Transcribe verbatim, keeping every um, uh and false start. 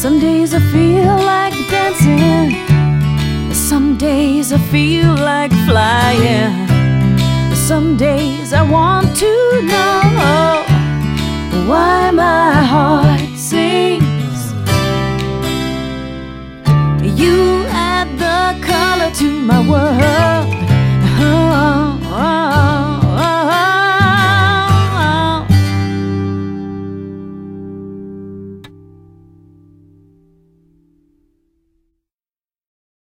Some days I feel like dancing, some days I feel like flying, some days I want to know why my heart sings. You add the color to my world.